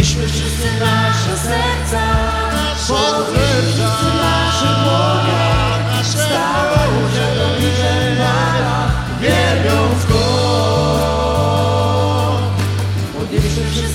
Podnieśmy wszyscy nasze serca, podnieśmy wszyscy nasze dłonie, stałe urzędnicze nara, wielbiąc Go. Podnieśmy wszyscy